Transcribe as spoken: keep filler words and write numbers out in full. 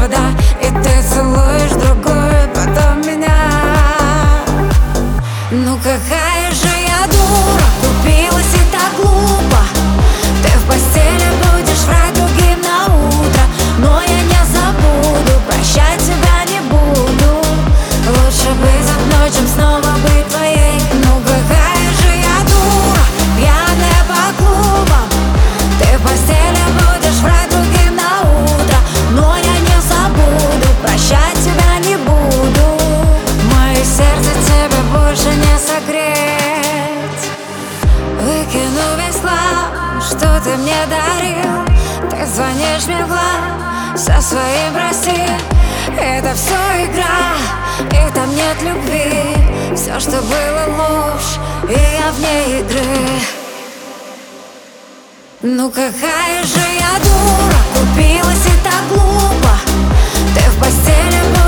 вода, и ты целуешь другую, потом меня. Ну какая же я дура, купилась и так глупо. Ты в постели будешь врать другим на утро, но я не забуду, прощать тебя не буду. Лучше быть одной, чем снова быть твоей. Ну какая же я дура, пьяная по клубам. Ты в постели будешь врать другим на утро, но я не забуду, прощать тебя не буду. Мое сердце тебе больше не согреть. Выкину весь хлам, что ты мне дарил. Ты звонишь мне в глаз со своим прости. Это все игра, и там нет любви. Все, что было, ложь, и я вне игры. Ну какая же я дура, купилась и так глупо. Ты в постели